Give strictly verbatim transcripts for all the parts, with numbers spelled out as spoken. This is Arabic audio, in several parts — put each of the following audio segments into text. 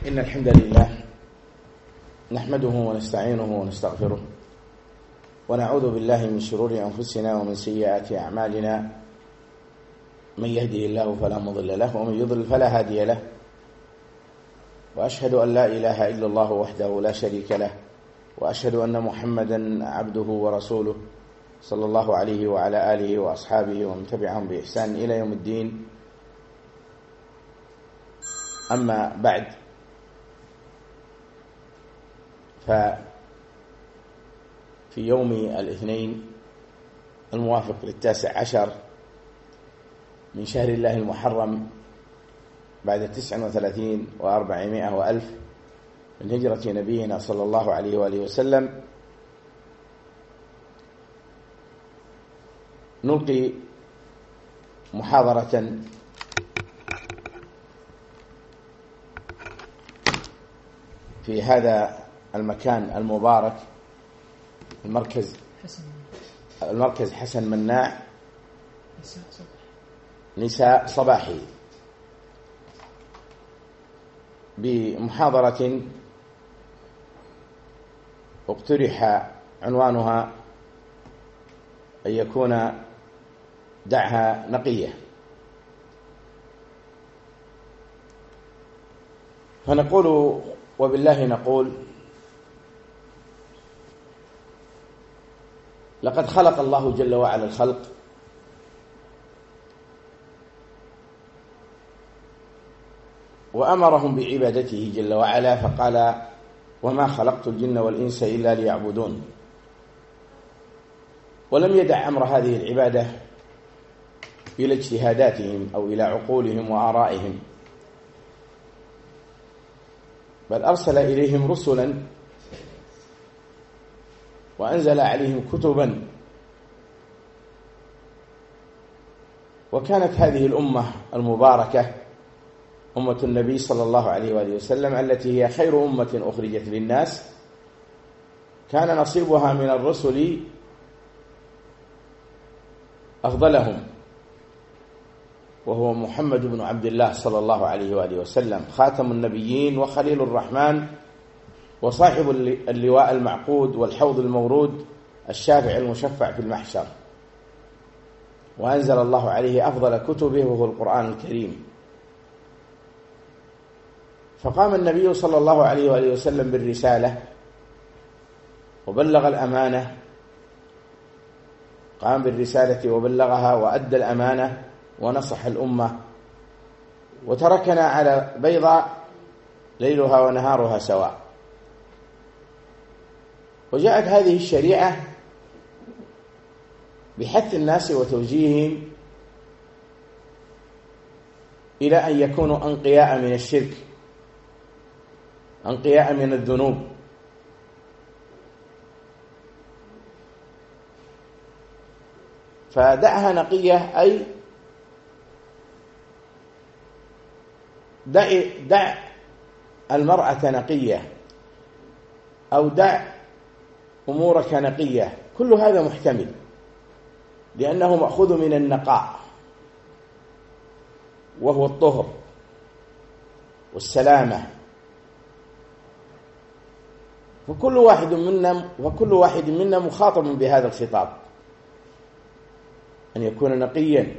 إن الحمد لله نحمده ونستعينه ونستغفره ونعوذ بالله من شرور أنفسنا ومن سيئات أعمالنا. من يهده الله فلا مضل له ومن يضلل فلا هادي له، وأشهد أن لا إله إلا الله وحده لا شريك له، وأشهد أن محمدا عبده ورسوله صلى الله عليه وعلى آله وأصحابه ومن تبعهم بإحسان إلى يوم الدين. أما بعد، ففي يوم الاثنين الموافق للتاسع عشر من شهر الله المحرم بعد تسع وثلاثين وأربعمائة وألف من هجرة نبينا صلى الله عليه وآله وسلم، نلقي محاضرة في هذا المكان المبارك، المركز المركز حسن مناع نساء صباحي، بمحاضرة اقترح عنوانها أن يكون دعها نقية. فنقول وبالله نقول: لقد خلق الله جل وعلا الخلق وأمرهم بعبادته جل وعلا، فقال: وما خلقت الجن والإنس إلا ليعبدون. ولم يدع أمر هذه العبادة إلى اجتهاداتهم أو إلى عقولهم وآرائهم، بل أرسل إليهم رسلا وأنزل عليهم كتبا. وكانت هذه الأمة المباركة أمة النبي صلى الله عليه وآله وسلم التي هي خير أمة أخرجت للناس، كان نصيبها من الرسل أفضلهم، وهو محمد بن عبد الله صلى الله عليه وآله وسلم، خاتم النبيين وخليل الرحمن وصاحب اللواء المعقود والحوض المورود، الشافع المشفع في المحشر. وأنزل الله عليه أفضل كتبه وهو القرآن الكريم. فقام النبي صلى الله عليه وآله وسلم بالرسالة وبلغ الأمانة، قام بالرسالة وبلغها وأدى الأمانة ونصح الأمة، وتركنا على بيضاء ليلها ونهارها سواء. وجاءت هذه الشريعة بحث الناس وتوجيههم إلى أن يكونوا أنقياء من الشرك، أنقياء من الذنوب. فدعها نقية، أي دع, دع المرأة نقية، أو دع أمورك نقية. كل هذا محتمل، لأنه مأخوذ من النقاء، وهو الطهر والسلامة. فكل واحد منا وكل واحد منا مخاطب بهذا الخطاب، أن يكون نقيا.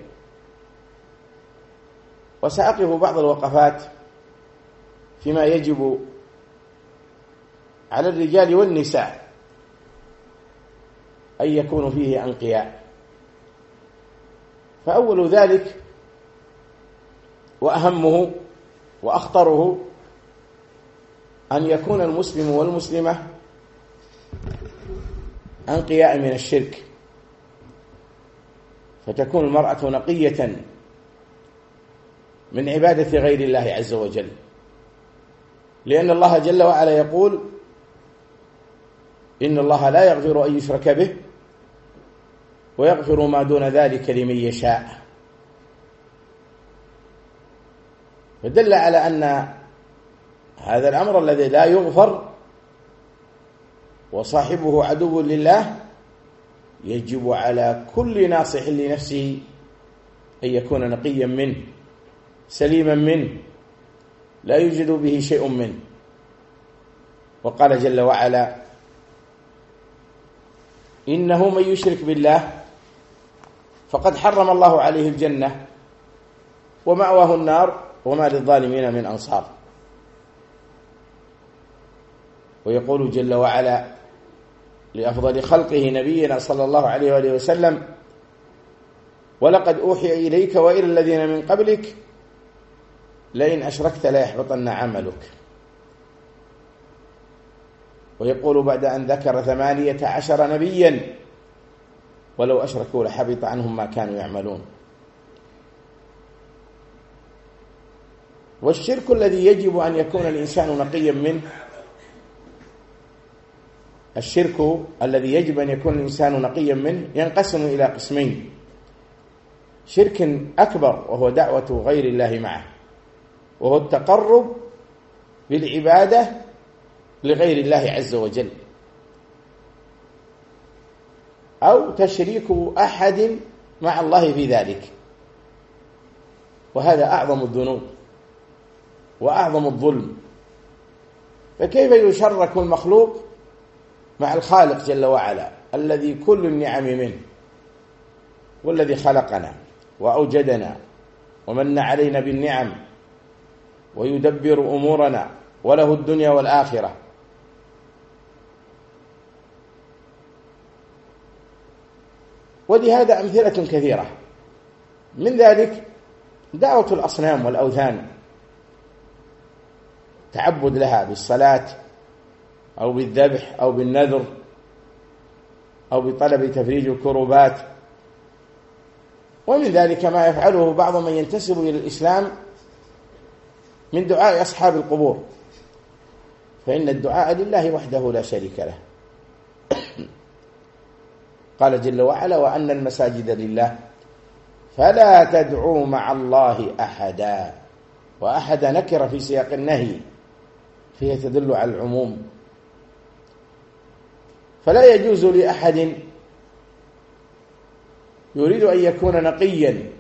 وسأقف بعض الوقفات فيما يجب على الرجال والنساء أن يكونوا فيه أنقياء. فأول ذلك وأهمه وأخطره أن يكون المسلم والمسلمة أنقياء من الشرك، فتكون المرأة نقية من عبادة غير الله عز وجل، لأن الله جل وعلا يقول: إن الله لا يغفر أن يشرك به ويغفر ما دون ذلك لمن يشاء. فدل على أن هذا الأمر الذي لا يغفر وصاحبه عدو لله يجب على كل ناصح لنفسه أن يكون نقيا منه، سليما منه، لا يوجد به شيء منه. وقال جل وعلا: إنه من يشرك بالله فقد حرم الله عليه الجنة ومأواه النار وما للظالمين من أنصار. ويقول جل وعلا لأفضل خلقه نبينا صلى الله عليه وآله وسلم: ولقد أوحي إليك وإلى الذين من قبلك لئن أشركت ليحبطن عملك. ويقول بعد أن ذكر ثمانية عشر نبيا: ولو أشركوا لحبط عنهم ما كانوا يعملون. والشرك الذي يجب أن يكون الإنسان نقيا منه، الشرك الذي يجب أن يكون الإنسان نقيا منه ينقسم إلى قسمين: شرك أكبر وهو دعوة غير الله معه، وهو التقرب بالعبادة لغير الله عز وجل، أو تشريك أحد مع الله في ذلك، وهذا أعظم الذنوب وأعظم الظلم. فكيف يشرك المخلوق مع الخالق جل وعلا الذي كل النعم منه، والذي خلقنا وأوجدنا ومن علينا بالنعم ويدبر أمورنا وله الدنيا والآخرة؟ ولهذا أمثلة كثيرة، من ذلك دعوة الأصنام والأوثان، تعبد لها بالصلاة أو بالذبح أو بالنذر أو بطلب تفريج الكروبات. ومن ذلك ما يفعله بعض من ينتسب إلى الإسلام من دعاء أصحاب القبور، فإن الدعاء لله وحده لا شريك له. قال جل وعلا: وأن المساجد لله فلا تدعوا مع الله أحدا. وأحد نكر في سياق النهي، فهي تدل على العموم. فلا يجوز لأحد يريد أن يكون نقيا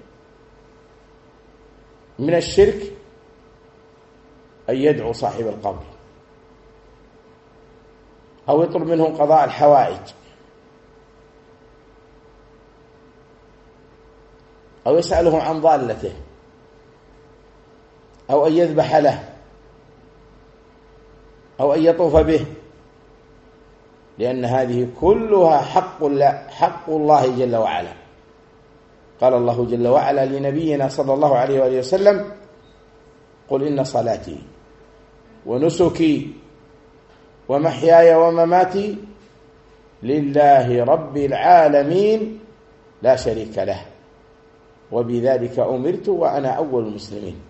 من الشرك أن يدعو صاحب القبر أو يطلب منه قضاء الحوائج أو يسأله عن ضالته أو أن يذبح له أو أن يطوف به، لأن هذه كلها حق الله, حق الله جل وعلا. قال الله جل وعلا لنبينا صلى الله عليه وآله وسلم: قل إن صلاتي ونسكي ومحياي ومماتي لله رب العالمين لا شريك له وبذلك أمرت وأنا أول المسلمين.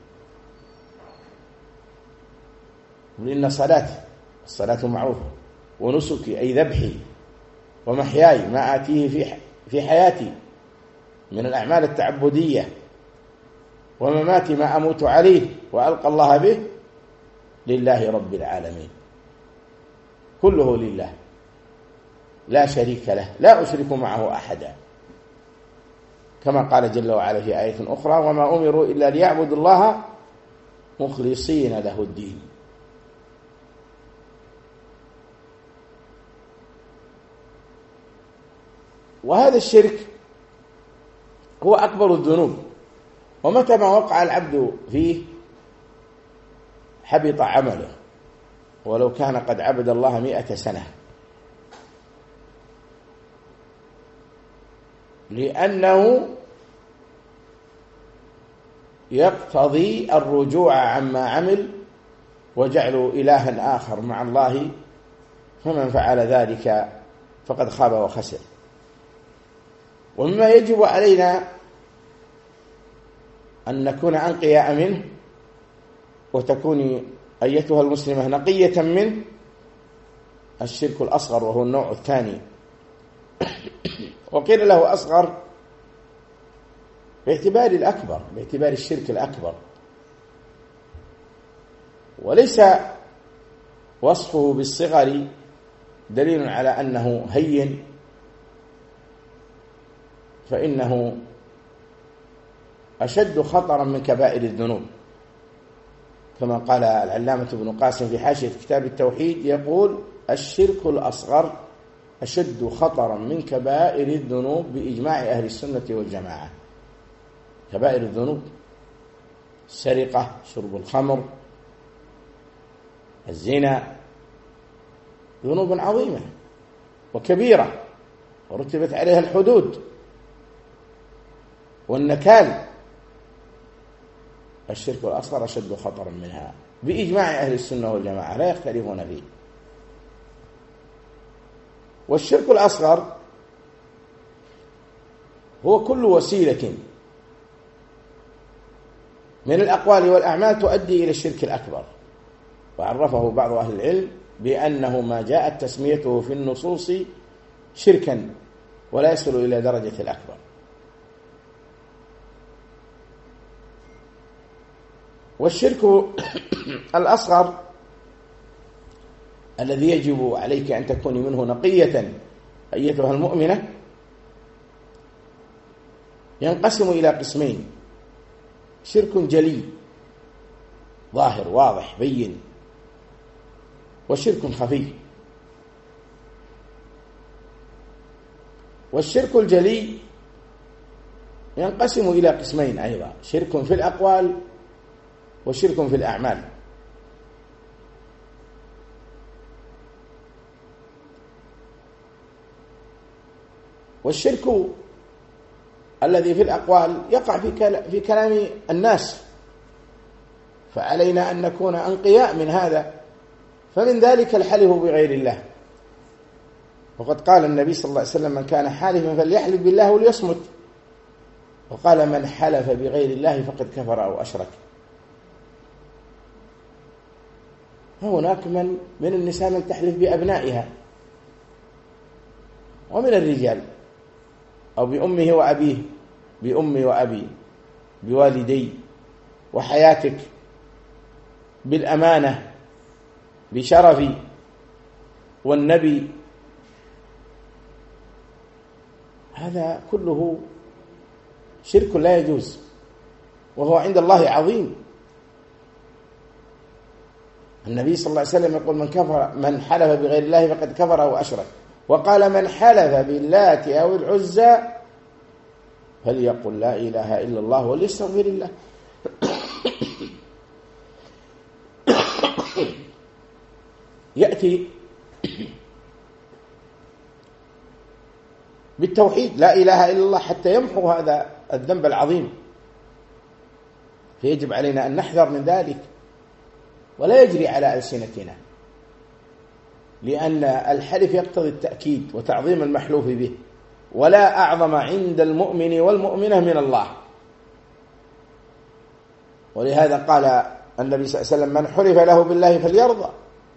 قل إن صلاتي، الصلاة معروفة، ونسكي أي ذبحي، ومحياي ما آتيه في في حياتي من الأعمال التعبدية، ومماتي ما أموت عليه وألقى الله به لله رب العالمين، كله لله لا شريك له لا أشرك معه أحدا، كما قال جل وعلا في آية أخرى: وما أمروا إلا ليعبدوا الله مخلصين له الدين. وهذا الشرك هو أكبر الذنوب، ومتى ما وقع العبد فيه حبط عمله ولو كان قد عبد الله مئة سنة، لأنه يقتضي الرجوع عما عمل وجعلوا إلها آخر مع الله، فمن فعل ذلك فقد خاب وخسر. ومما يجب علينا أن نكون أنقياء منه وتكوني أيتها المسلمة نقية منه الشرك الأصغر، وهو النوع الثاني. وقيل له أصغر باعتبار الأكبر، باعتبار الشرك الأكبر، وليس وصفه بالصغر دليل على أنه هين، فإنه أشد خطرا من كبائر الذنوب، كما قال العلامة ابن قاسم في حاشية كتاب التوحيد، يقول: الشرك الأصغر أشد خطرا من كبائر الذنوب بإجماع أهل السنة والجماعة. كبائر الذنوب: السرقة، شرب الخمر، الزنا، ذنوب عظيمة وكبيرة ورتبت عليها الحدود والنكال. الشرك الأصغر أشد خطرا منها بإجماع أهل السنة والجماعة، لا يختلفون فيه. والشرك الأصغر هو كل وسيلة من الأقوال والأعمال تؤدي إلى الشرك الأكبر، وعرفه بعض أهل العلم بأنه ما جاءت تسميته في النصوص شركا ولا يصل إلى درجة الأكبر. والشرك الأصغر الذي يجب عليك أن تكوني منه نقية أيتها المؤمنة ينقسم إلى قسمين: شرك جلي ظاهر واضح بين، وشرك خفي. والشرك الجلي ينقسم إلى قسمين أيضا: شرك في الأقوال وشرك في الأعمال. والشرك الذي في الأقوال يقع في كلام الناس، فعلينا أن نكون أنقياء من هذا. فمن ذلك الحلف بغير الله، وقد قال النبي صلى الله عليه وسلم: من كان حالفا فليحلف بالله وليصمت. وقال: من حلف بغير الله فقد كفر أو أشرك. هناك من من النساء من تحلف بأبنائها، ومن الرجال، أو بأمه وأبيه، بأمي وأبي، بوالدي، وحياتك، بالأمانة، بشرفي، والنبي. هذا كله شرك لا يجوز، وهو عند الله عظيم. النبي صلى الله عليه وسلم يقول: من كفر من حلف بغير الله فقد كفر أو أشرك. وقال: من حلف باللات أو العزى فليقل لا إله إلا الله وليستغفر الله. يأتي بالتوحيد لا إله إلا الله حتى يمحو هذا الذنب العظيم، فيجب علينا أن نحذر من ذلك ولا يجري على ألسنتنا، لأن الحلف يقتضي التأكيد وتعظيم المحلوف به، ولا أعظم عند المؤمن والمؤمنة من الله. ولهذا قال النبي صلى الله عليه وسلم: من حلف له بالله فليرضى،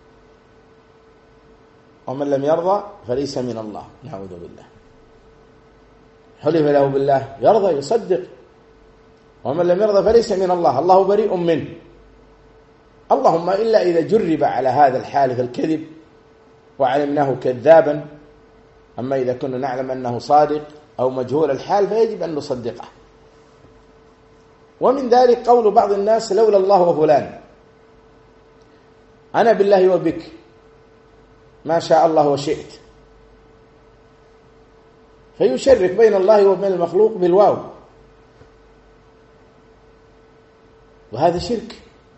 ومن لم يرضى فليس من الله. نعوذ بالله. حلف له بالله يرضى يصدق، ومن لم يرضى فليس من الله، الله بريء منه. اللهم إلا إذا جرب على هذا الحالف الكذب وعلمناه كذابا، أما إذا كنا نعلم أنه صادق أو مجهول الحال فيجب أن نصدقه. ومن ذلك قول بعض الناس: لولا الله وفلان، أنا بالله وبك ما شاء الله وشئت، فيشرك بين الله وبين المخلوق بالواو، وهذا شرك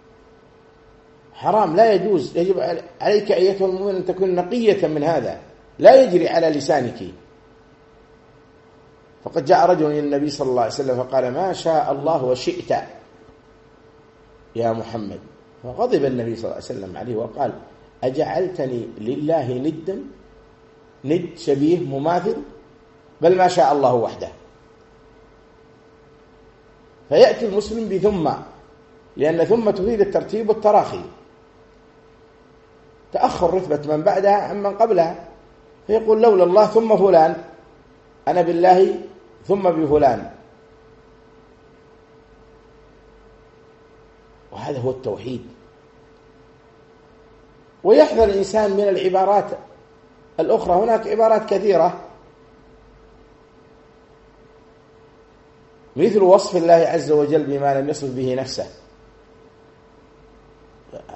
حرام لا يجوز. يجب عليك أيتها المؤمن أن تكون نقية من هذا، لا يجري على لسانك. فقد جاء رجل إلى النبي صلى الله عليه وسلم فقال: ما شاء الله وشئت يا محمد. فغضب النبي صلى الله عليه وسلم عليه وقال: أجعلتني لله ندا، ند شبيه مماثل، بل ما شاء الله وحده. فيأتي المسلم بثم، لأن ثم تفيد الترتيب والتراخي، تأخر رتبة من بعدها عن من قبلها، فيقول: لولا الله ثم فلان، أنا بالله ثم بفلان. وهذا هو التوحيد. ويحذر الإنسان من العبارات الأخرى. هناك عبارات كثيرة مثل وصف الله عز وجل بما لم يصف به نفسه،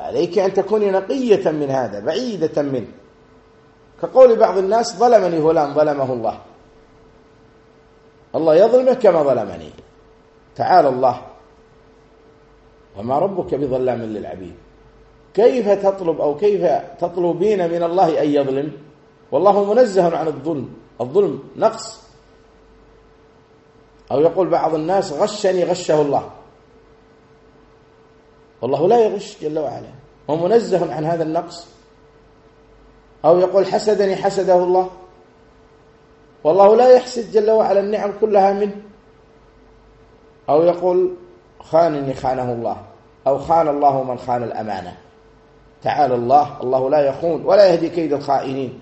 عليك أن تكوني نقية من هذا بعيدة منه، كقول بعض الناس ظلمني فلان ظلمه الله. الله يظلمك كما ظلمني. تعالى الله، وما ربك بظلام للعبيد. كيف تطلب أو كيف تطلبين من الله أن يظلم والله منزه عن الظلم؟ الظلم نقص. أو يقول بعض الناس غشني غشه الله، والله لا يغش جل وعلا، هو منزه عن هذا النقص. أو يقول حسدني حسده الله، والله لا يحسد جل وعلا النعم كلها منه. أو يقول خانني خانه الله، أو خان الله من خان الأمانة. تعالى الله، الله لا يخون ولا يهدي كيد الخائنين.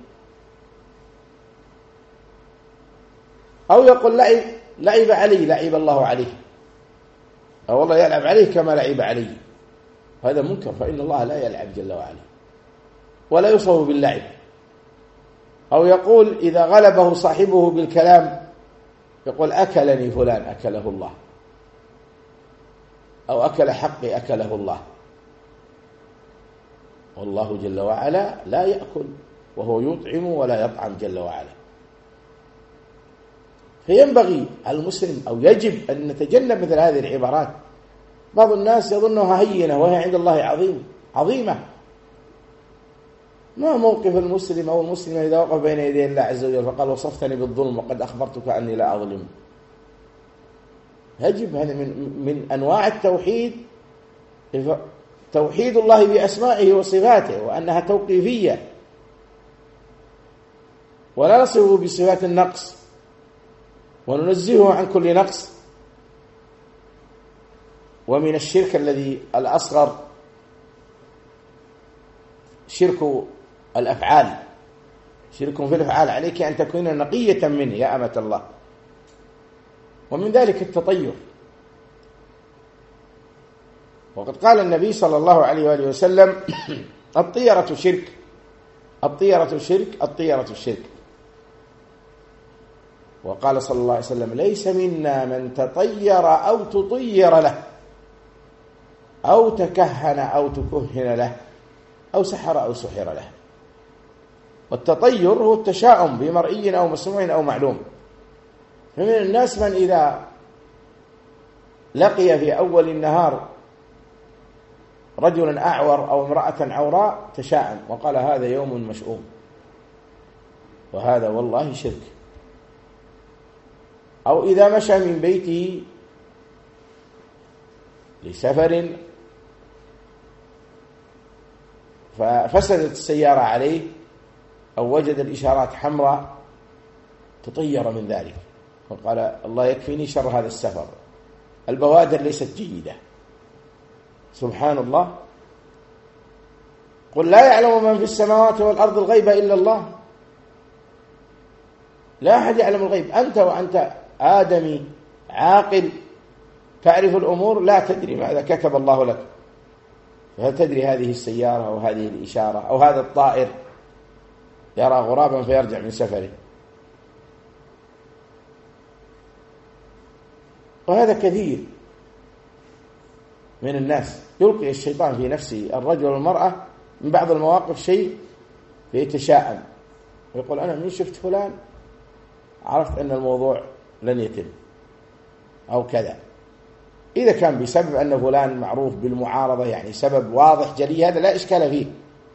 أو يقول لعب لعب علي لعب الله عليه، أو والله يلعب عليه كما لعب علي. هذا منكر، فإن الله لا يلعب جل وعلا ولا يصف باللعب. أو يقول إذا غلبه صاحبه بالكلام يقول أكلني فلان أكله الله، أو أكل حقي أكله الله. والله جل وعلا لا يأكل، وهو يطعم ولا يطعم جل وعلا. فينبغي على المسلم أو يجب أن نتجنب مثل هذه العبارات. بعض الناس يظنها هينة وهي عند الله عظيم عظيمة. ما موقف المسلم أو المسلم إذا وقف بين يدي الله عز وجل فقال وصفتني بالظلم وقد أخبرتك أني لا أظلم؟ يجب، هذا من, من أنواع التوحيد، توحيد الله بأسمائه وصفاته، وأنها توقيفية ولا نصفه بصفات النقص وننزهه عن كل نقص. ومن الشرك الذي الأصغر شرك الأفعال، شرك في الأفعال، عليك أن تكون نقية منه يا أمة الله. ومن ذلك التطير. وقد قال النبي صلى الله عليه وآله وسلم الطيرة شرك، الطيرة شرك، الطيرة شرك. وقال صلى الله عليه وسلم ليس منا من تطير أو تطير له، أو تكهن أو تكهن له، أو سحر أو سحر له. والتطير هو التشاؤم بمرئي أو مسموع أو معلوم. فمن الناس من إذا لقي في أول النهار رجلا أعور أو امرأة عوراء تشاءم وقال هذا يوم مشؤوم، وهذا والله شرك. أو إذا مشى من بيته لسفر ففسدت السيارة عليه أو وجد الإشارات حمراء تطير من ذلك وقال الله يكفيني شر هذا السفر، البوادر ليست جيدة. سبحان الله. قل لا يعلم من في السماوات والأرض الغيب إلا الله. لا أحد يعلم الغيب. أنت وأنت آدمي عاقل تعرف الأمور، لا تدري ماذا كتب الله لك. فهل تدري هذه السيارة أو هذه الإشارة أو هذا الطائر يرى غرابا فيرجع من سفره؟ وهذا كثير من الناس. يلقي الشيطان في نفسه الرجل والمرأة من بعض المواقف شيء فيتشاءم ويقول أنا من شفت فلان عرفت أن الموضوع لن يتم أو كذا. إذا كان بسبب أن فلان معروف بالمعارضة، يعني سبب واضح جلي، هذا لا إشكال فيه.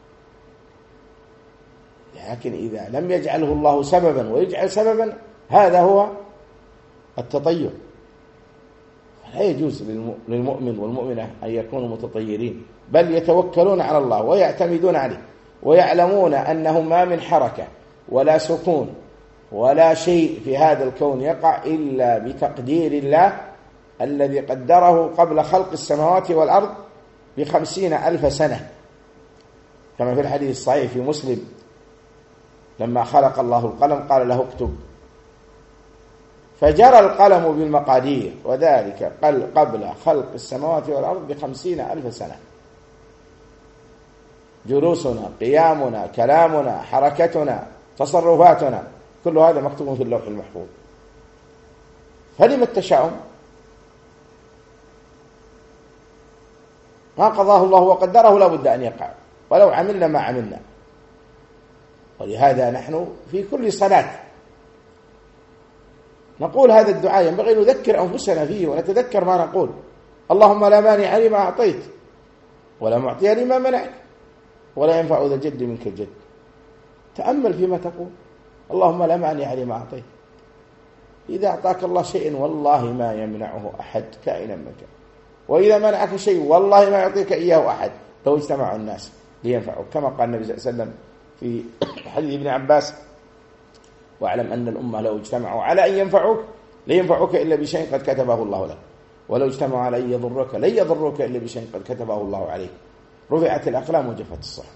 لكن إذا لم يجعله الله سببا ويجعل سببا، هذا هو التطير. لا يجوز للمؤمن والمؤمنة أن يكونوا متطيرين، بل يتوكلون على الله ويعتمدون عليه ويعلمون أنه ما من حركة ولا سكون ولا شيء في هذا الكون يقع إلا بتقدير الله الذي قدره قبل خلق السماوات والأرض بخمسين ألف سنة، كما في الحديث الصحيح في مسلم لما خلق الله القلم قال له اكتب، فجرى القلم بالمقادير، وذلك قبل خلق السماوات والأرض بخمسين ألف سنة. جلوسنا، قيامنا، كلامنا، حركتنا، تصرفاتنا، كل هذا مكتوب في اللوح المحفوظ. فلم التشاؤم؟ ما قضاه الله وقدره لا بد أن يقع ولو عملنا ما عملنا. ولهذا نحن في كل صلاة نقول هذا الدعاء، ينبغي نذكر أنفسنا فيه ونتذكر ما نقول: اللهم لا مانع لما أعطيت ولا معطي لما منعت ولا ينفع ذا الجد منك الجد. تأمل فيما تقول: اللهم لا مانع لما أعطيت. إذا أعطاك الله شيء والله ما يمنعه أحد كائنا من كان، وإذا منعك شيء والله ما يعطيك إياه أحد لو اجتمع الناس لينفعوك، كما قال النبي صلى الله عليه وسلم في حديث ابن عباس: واعلم أن الأمة لو اجتمعوا على أن ينفعوك لن ينفعوك إلا بشيء قد كتبه الله لك، ولو اجتمعوا على أن يضروك لن يضروك إلا بشيء قد كتبه الله عليك. رفعت الأقلام وجفت الصحف.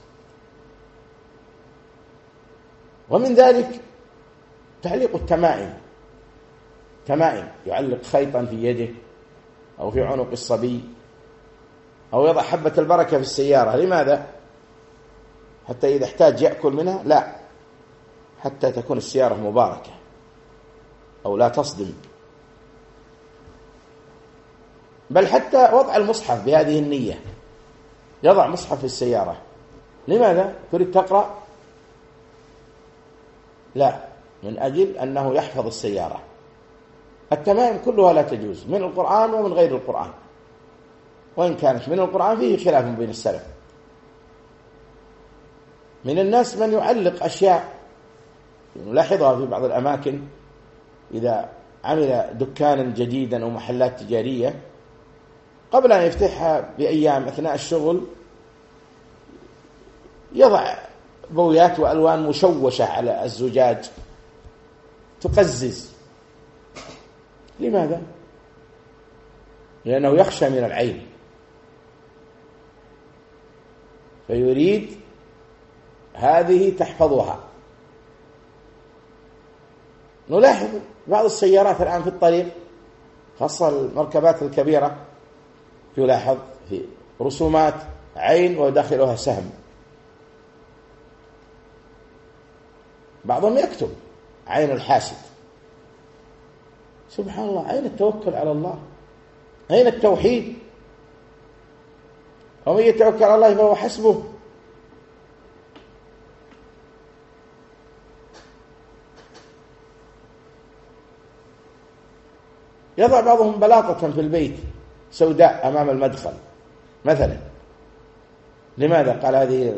ومن ذلك تعليق التمائم، تمائم يعلق خيطا في يده أو في عنق الصبي، أو يضع حبة البركة في السيارة. لماذا؟ حتى إذا احتاج يأكل منها؟ لا، حتى تكون السيارة مباركة أو لا تصدم. بل حتى وضع المصحف بهذه النية، يضع مصحف في السيارة. لماذا؟ تريد تقرأ؟ لا، من أجل أنه يحفظ السيارة. التمائم كلها لا تجوز، من القرآن ومن غير القرآن، وإن كانت من القرآن فيه خلاف بين السلف. من الناس من يعلق أشياء نلاحظها في بعض الأماكن، إذا عمل دكانا جديدا أو محلات تجارية قبل أن يفتحها بأيام أثناء الشغل يضع بويات وألوان مشوشة على الزجاج تقزز. لماذا؟ لأنه يخشى من العين، فيريد هذه تحفظها. نلاحظ بعض السيارات الآن في الطريق، خاصة المركبات الكبيرة، يلاحظ في رسومات عين وداخلها سهم. بعضهم يكتب عين الحاسد. سبحان الله، أين التوكل على الله؟ أين التوحيد؟ ومن يتوكل على الله فهو حسبه. يضع بعضهم بلاطة في البيت سوداء أمام المدخل مثلا. لماذا؟ قال هذه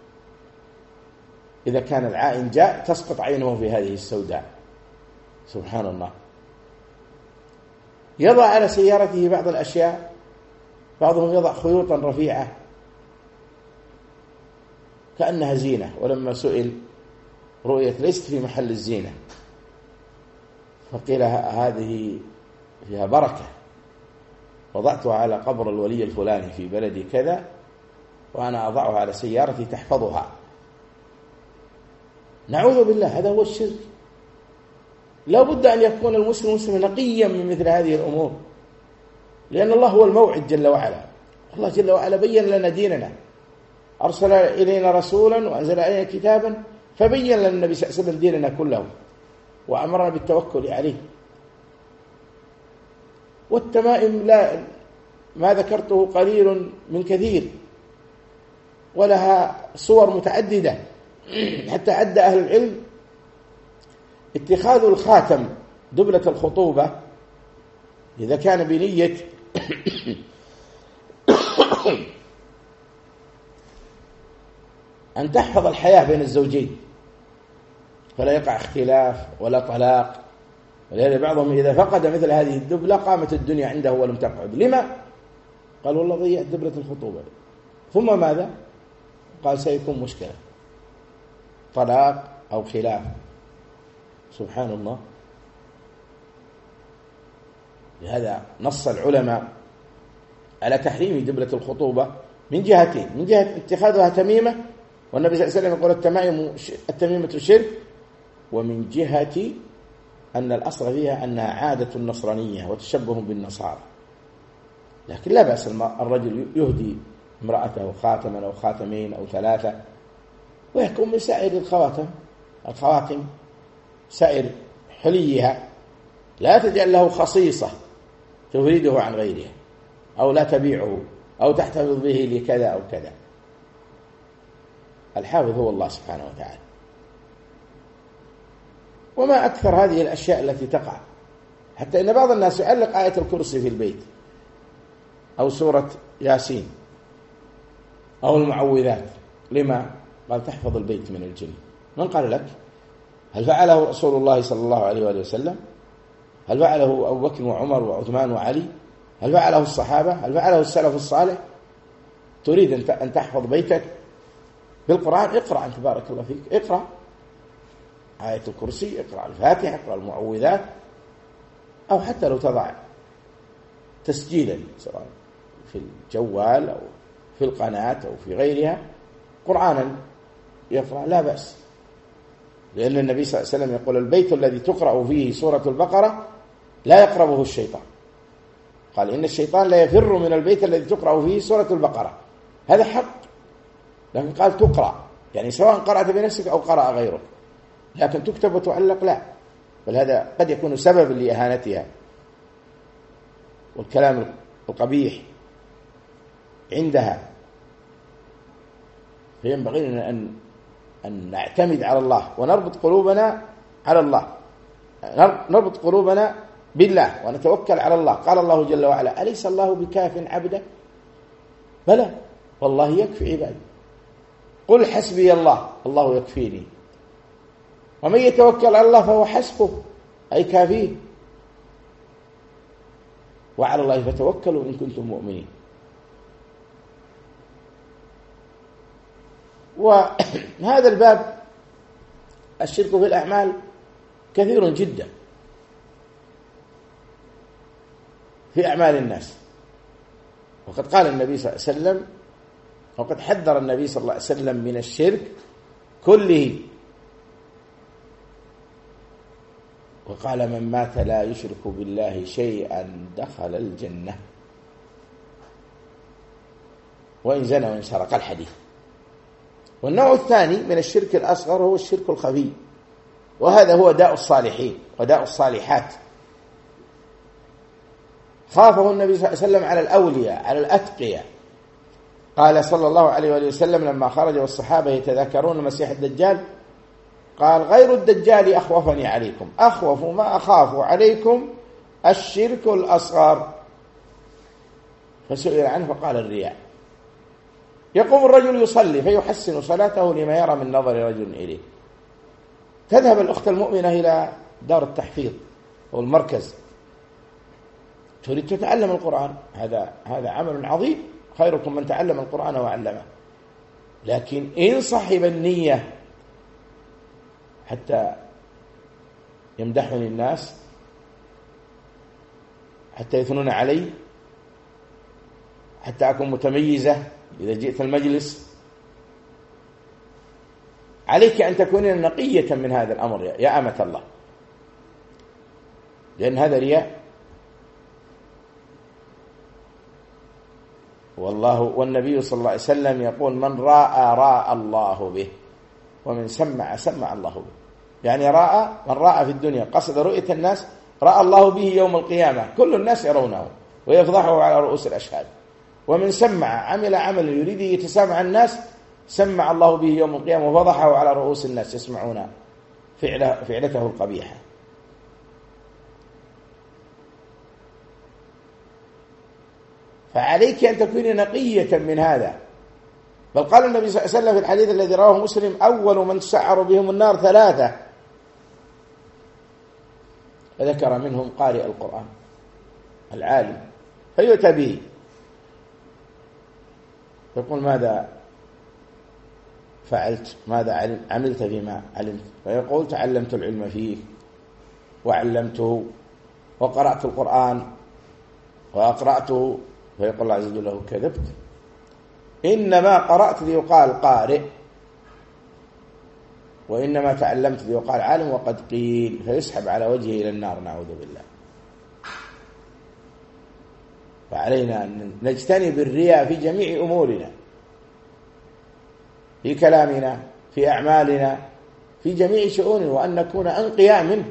إذا كان العائن جاء تسقط عينه في هذه السوداء. سبحان الله. يضع على سيارته بعض الأشياء، بعضهم يضع خيوطا رفيعة كأنها زينة، ولما سئل رؤية ليست في محل الزينة، فقيل هذه فيها بركة، وضعتها على قبر الولي الفلاني في بلدي كذا، وأنا أضعها على سيارتي تحفظها. نعوذ بالله، هذا هو الشرك. لا بد أن يكون المسلم مسلم نقيا من مثل هذه الأمور، لأن الله هو الموعد جل وعلا. الله جل وعلا بين لنا ديننا، أرسل إلينا رسولا وأنزل علينا كتابا، فبين لنا النبي صلى الله عليه وسلم ديننا كله وأمرنا بالتوكل عليه. والتمائم لا ما ذكرته قليل من كثير، ولها صور متعددة، حتى عد أهل العلم اتخاذ الخاتم دبلة الخطوبة إذا كان بنية أن تحفظ الحياة بين الزوجين فلا يقع اختلاف ولا طلاق. ولهذا بعضهم إذا فقد مثل هذه الدبلة قامت الدنيا عنده ولم تقعد. لما؟ قال والله ضيعت دبلة الخطوبة. ثم ماذا؟ قال سيكون مشكلة، طلاق أو خلاف. سبحان الله. لهذا نص العلماء على تحريم دبلة الخطوبة من جهتين: من جهة اتخاذها تميمة، والنبي صلى الله عليه وسلم يقول التمائم التميمة الشرك، ومن جهة أن الأصل فيها أنها عادة النصرانية وتشبه بالنصارى. لكن لا بأس الرجل يهدي امرأته خاتما أو خاتمين أو ثلاثة، ويكون من سائر الخواتم الخواتم سائر حليها، لا تجعل له خصيصة تفرده عن غيرها، أو لا تبيعه، أو تحتفظ به لكذا أو كذا. الحافظ هو الله سبحانه وتعالى. وما أكثر هذه الأشياء التي تقع، حتى إن بعض الناس يعلق آية الكرسي في البيت أو سورة ياسين أو المعوذات. لما؟ قال تحفظ البيت من الجن. من قال لك؟ هل فعله رسول الله صلى الله عليه وآله وسلم؟ هل فعله أبو بكر وعمر وعثمان وعلي؟ هل فعله الصحابة؟ هل فعله السلف الصالح؟ تريد أن تحفظ بيتك بالقرآن؟ اقرأ أنت بارك الله فيك، اقرأ آية الكرسي، اقرأ الفاتحة، اقرأ المعوذات، أو حتى لو تضع تسجيلا سواء في الجوال أو في القناة أو في غيرها قرآنا يقرأ لا بأس، لأن النبي صلى الله عليه وسلم يقول البيت الذي تقرأ فيه سورة البقرة لا يقربه الشيطان. قال إن الشيطان لا يفر من البيت الذي تقرأ فيه سورة البقرة. هذا حق، لكن قال تقرأ، يعني سواء قرأت بنفسك أو قرأ غيرك، لكن تكتب وتعلق لا، بل هذا قد يكون سببا لإهانتها والكلام القبيح عندها. فينبغي لنا أن أن نعتمد على الله ونربط قلوبنا على الله، نربط قلوبنا بالله ونتوكل على الله. قال الله جل وعلا أليس الله بكاف عبده؟ بلى والله يكفي عباده. قل حسبي الله، الله يكفيني. ومن يتوكل على الله فهو حسبه، أي كافيه. وعلى الله فتوكلوا إن كنتم مؤمنين. وهذا الباب الشرك في الأعمال كثير جدا في أعمال الناس، وقد قال النبي صلى الله عليه وسلم، وقد حذر النبي صلى الله عليه وسلم من الشرك كله، وقال من مات لا يشرك بالله شيئا دخل الجنة وإن زنى وإن سرق، الحديث. والنوع الثاني من الشرك الأصغر هو الشرك الخفي، وهذا هو داء الصالحين وداء الصالحات. خافه النبي صلى الله عليه وسلم على الأولياء، على الأتقياء. قال صلى الله عليه وآله وسلم لما خرج والصحابة يتذاكرون المسيح الدجال، قال غير الدجال أخوفني عليكم، أخوف ما أخاف عليكم الشرك الأصغر. فسئل عنه فقال الرياء. يقوم الرجل يصلي فيحسن صلاته لما يرى من نظر رجل إليه. تذهب الأخت المؤمنة إلى دار التحفيظ أو المركز، تريد تتعلم القرآن، هذا هذا عمل عظيم، خيركم من تعلم القرآن وعلمه. لكن إن صحب النية حتى يمدحني الناس، حتى يثنون علي، حتى أكون متميزة إذا جئت المجلس، عليك أن تكونين نقية من هذا الأمر يا أمة الله، لأن هذا رياء. والله والنبي صلى الله عليه وسلم يقول من راى راى الله به ومن سمع سمع الله به. يعني راى، من راى في الدنيا قصد رؤية الناس راى الله به يوم القيامة، كل الناس يرونه ويفضحه على رؤوس الأشهاد. ومن سمع عمل عمل يريد يتسامع الناس سمع الله به يوم القيامة وفضحه على رؤوس الناس يسمعون فعله فعلته القبيحة. فعليك أن تكوني نقية من هذا. بل قال النبي صلى الله عليه وسلم في الحديث الذي رواه مسلم أول من تسعر بهم النار ثلاثة، فذكر منهم قارئ القرآن العالم، فيؤتى به يقول ماذا فعلت، ماذا عملت فيما علمت، فيقول تعلمت العلم فيه وعلمته وقرأت القرآن وأقرأته، فيقول الله عز وجل له كذبت، إنما قرأت ليقال قارئ وإنما تعلمت ليقال عالم وقد قيل، فيسحب على وجهه إلى النار نعوذ بالله. فعلينا أن نجتنب الرياء في جميع أمورنا، في كلامنا، في أعمالنا، في جميع شؤوننا، وأن نكون أنقياء منه،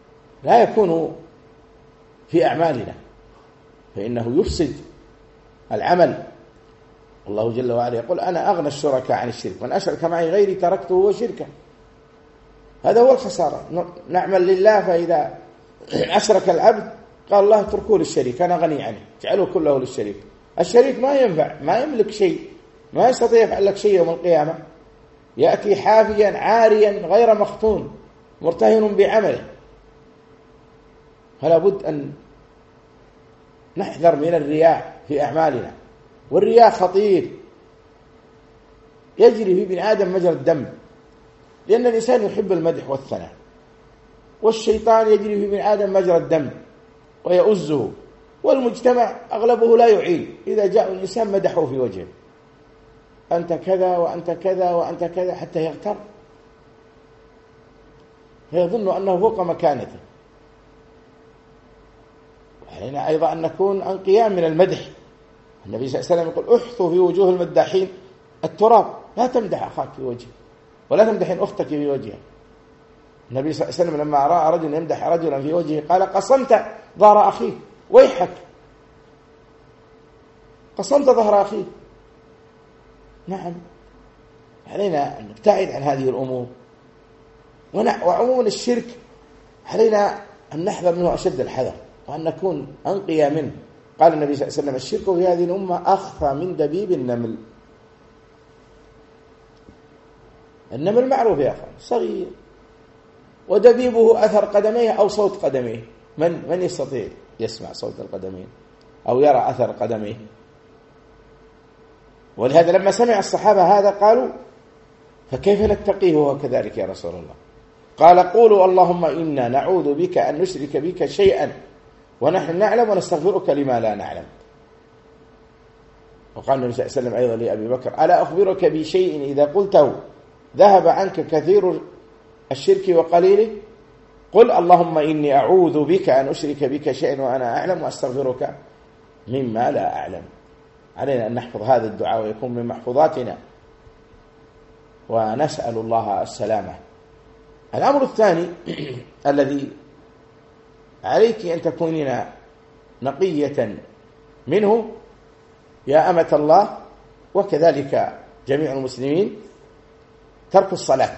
لا يكون في أعمالنا، فإنه يفسد العمل. الله جل وعلا يقول أنا أغنى الشركاء عن الشرك، من أشرك معي غيري تركته وشركه. هذا هو الخسارة. نعمل لله فإذا أشرك العبد قال الله اتركوه للشريك، أنا غني عنه، اجعلوه كله للشريك. الشريك ما ينفع، ما يملك شيء، ما يستطيع يفعل لك شيء يوم القيامة. يأتي حافيا عاريا غير مختون مرتهن بعمله. فلا بد أن نحذر من الرياء في أعمالنا، والرياء خطير، يجري في ابن آدم مجرى الدم، لأن الإنسان يحب المدح والثناء، والشيطان يجري في ابن آدم مجرى الدم ويؤزه، والمجتمع أغلبه لا يعين. إذا جاء الإنسان مدحه في وجهه، أنت كذا وأنت كذا وأنت كذا، حتى يغتر فيظن أنه فوق مكانته. علينا أيضا أن نكون أنقياء من المدح. النبي صلى الله عليه وسلم يقول احثوا في وجوه المداحين التراب، لا تمدح أخاك في وجهه، ولا تمدحين أختك في وجهه. النبي صلى الله عليه وسلم لما رأى رجل يمدح رجلا في وجهه قال قصمت ظهر أخيك، ويحك، قصمت ظهر أخيك. نعم، علينا أن نبتعد عن هذه الأمور. وعموما الشرك علينا أن نحذر منه أشد الحذر، وأن نكون أنقيا منه. قال النبي صلى الله عليه وسلم الشرك في هذه الأمة أخفى من دبيب النمل. النمل معروف يا أخوان، صغير، ودبيبه أثر قدميه أو صوت قدميه. من من يستطيع يسمع صوت القدمين أو يرى أثر قدميه؟ ولهذا لما سمع الصحابة هذا قالوا فكيف نتقيه وهو كذلك يا رسول الله؟ قال قولوا اللهم إنا نعوذ بك أن نشرك بك شيئا ونحن نعلم ونستغفرك لما لا نعلم. وقال النبي صلى الله عليه وسلم أيضا لأبي بكر ألا أخبرك بشيء إذا قلته ذهب عنك كثير الشرك وقليله؟ قل اللهم إني أعوذ بك أن أشرك بك شيئا وأنا أعلم وأستغفرك مما لا أعلم. علينا أن نحفظ هذا الدعاء ويكون من محفوظاتنا، ونسأل الله السلامة. الأمر الثاني الذي عليك أن تكونين نقية منه يا أمة الله، وكذلك جميع المسلمين، ترك الصلاة.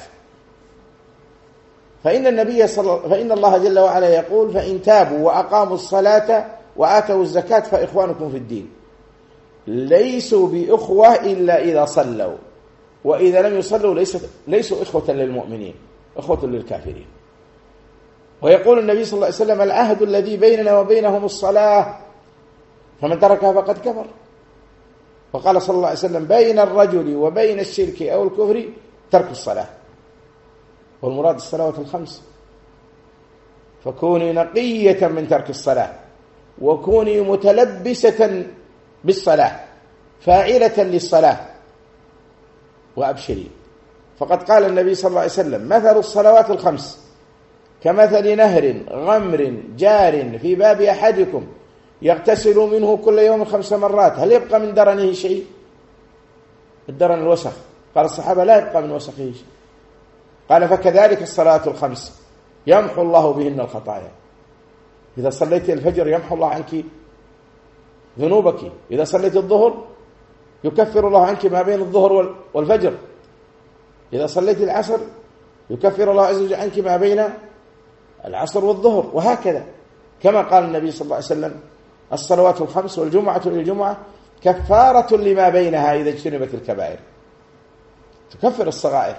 فإن النبي صلى فإن الله جل وعلا يقول فإن تابوا وأقاموا الصلاة وآتوا الزكاة فإخوانكم في الدين، ليسوا بإخوة إلا إذا صلوا، وإذا لم يصلوا ليسوا, ليسوا إخوة للمؤمنين، إخوة للكافرين. ويقول النبي صلى الله عليه وسلم العهد الذي بيننا وبينهم الصلاة فمن تركها فقد كفر. وقال صلى الله عليه وسلم بين الرجل وبين الشرك أو الكفر ترك الصلاة، والمراد الصلوات الخمس. فكوني نقية من ترك الصلاة، وكوني متلبسة بالصلاة فاعلة للصلاة، وأبشري. فقد قال النبي صلى الله عليه وسلم مثل الصلوات الخمس كمثل نهر غمر جار في باب أحدكم يغتسل منه كل يوم خمس مرات، هل يبقى من درنه شيء؟ الدرن الوسخ. قال الصحابة لا يبقى من وسخه شيء. قال فكذلك الصلاة الخمس يمحو الله بهن الخطايا. إذا صليت الفجر يمحو الله عنك ذنوبك، إذا صليت الظهر يكفر الله عنك ما بين الظهر والفجر، إذا صليت العصر يكفر الله عز وجل عنك ما بين العصر والظهر، وهكذا. كما قال النبي صلى الله عليه وسلم الصلوات الخمس والجمعة للجمعة كفارة لما بينها إذا اجتنبت الكبائر، تكفر الصغائر.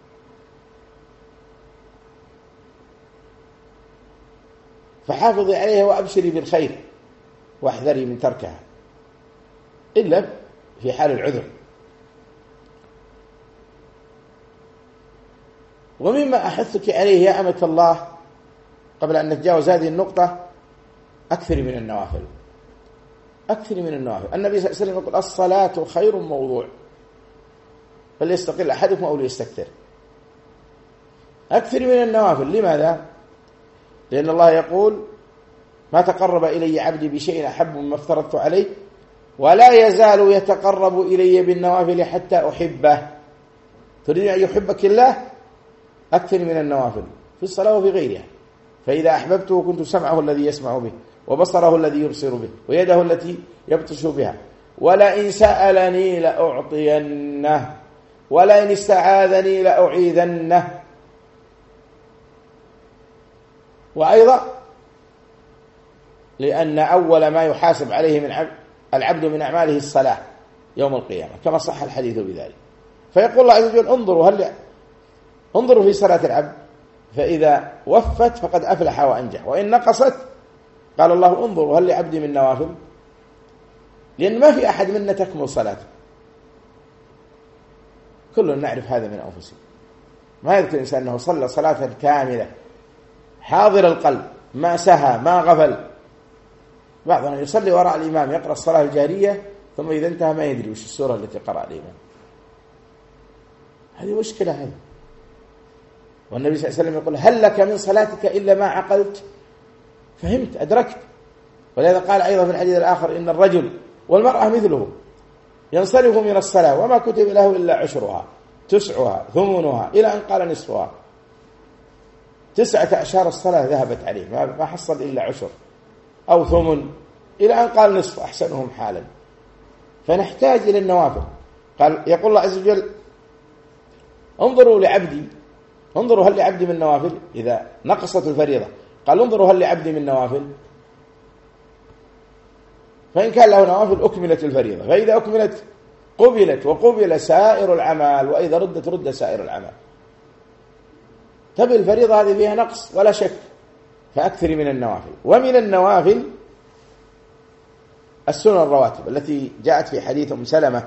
فحافظي عليها وأبشري بالخير، واحذري من تركها إلا في حال العذر. ومما أحثك عليه يا أمة الله قبل أن نتجاوز هذه النقطة، أكثر من النوافل، أكثر من النوافل. النبي صلى الله عليه وسلم يقول الصلاة خير موضوع، فليستقل أحدكم أو ليستكثر. أكثر من النوافل. لماذا؟ لأن الله يقول ما تقرب إلي عبدي بشيء أحب مما افترضت عليه ولا يزال يتقرب إلي بالنوافل حتى أحبه. تريد أن يحبك الله؟ أكثر من النوافل في الصلاة وفي غيرها. فإذا أحببته كنت سمعه الذي يسمع به، وبصره الذي يبصر به، ويده التي يبطش بها، ولئن سألني لأعطينه ولئن استعاذني لأعيذنه. وأيضا لأن أول ما يحاسب عليه من العبد من أعماله الصلاة يوم القيامة، كما صح الحديث بذلك. فيقول الله عز وجل انظروا هل انظروا في صلاة العبد، فإذا وفت فقد أفلح وأنجح، وإن نقصت قال الله انظروا هل لعبدي من نوافل، لأن ما في أحد منا تكمل صلاته، كلنا نعرف هذا من أنفسنا. ما يذكر الإنسان أنه صلى صلاة كاملة حاضر القلب، ما سهى ما غفل. بعضنا يصلي وراء الإمام يقرأ الصلاة الجارية ثم إذا انتهى ما يدري وش السورة التي قرأ الإمام. هذه مشكلة هذه. والنبي صلى الله عليه وسلم يقول هل لك من صلاتك إلا ما عقلت، فهمت أدركت. ولهذا قال أيضا في الحديث الآخر إن الرجل والمرأة مثله ينصرف من الصلاة وما كتب له إلا عشرها تسعها ثمنها إلى أن قال نصفها. تسعة أعشار الصلاة ذهبت عليه، ما حصل إلا عشر أو ثمن، إلى أن قال نصف أحسنهم حالا. فنحتاج إلى النوافل. قال يقول الله عز وجل انظروا لعبدي، انظروا هل لعبدي من نوافل. إذا نقصت الفريضة قال انظروا هل لعبدي من نوافل، فإن كان له نوافل أكملت الفريضة، فإذا أكملت قبلت وقبل سائر العمل، وإذا ردت رد سائر العمل. تبي الفريضة هذه فيها نقص ولا شك، فأكثر من النوافل. ومن النوافل السنن الرواتب التي جاءت في حديث أم سلمة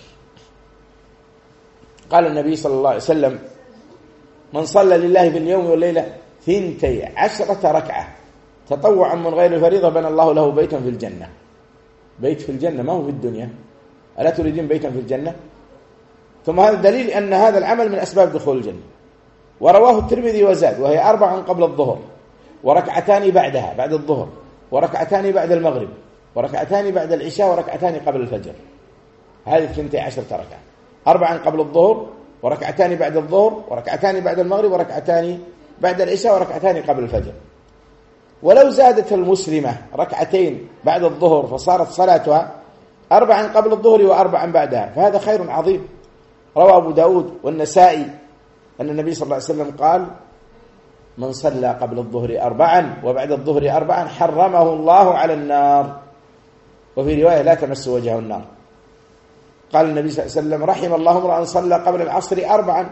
قال النبي صلى الله عليه وسلم من صلى لله في اليوم والليلة ثنتي عشرة ركعة تطوعا من غير الفريضة بنى الله له بيتا في الجنة. بيت في الجنة ما هو في الدنيا، ألا تريدين بيتا في الجنة؟ ثم هذا دليل أن هذا العمل من أسباب دخول الجنة. ورواه الترمذي وزاد وهي أربع قبل الظهر وركعتان بعدها بعد الظهر وركعتان بعد المغرب وركعتان بعد العشاء وركعتان قبل الفجر. هذه ثنتي عشرة ركعة، أربعا قبل الظهر وركعتان بعد الظهر وركعتان بعد المغرب وركعتان بعد العشاء وركعتان قبل الفجر. ولو زادت المسلمة ركعتين بعد الظهر فصارت صلاتها أربعا قبل الظهر وأربعا بعدها، فهذا خير عظيم. روى أبو داود والنسائي أن النبي صلى الله عليه وسلم قال من صلى قبل الظهر أربعا وبعد الظهر أربعا حرمه الله على النار. وفي رواية لا تمس وجهه النار. قال النبي صلى الله عليه وسلم رحم الله امرأ صلى قبل العصر أربعا.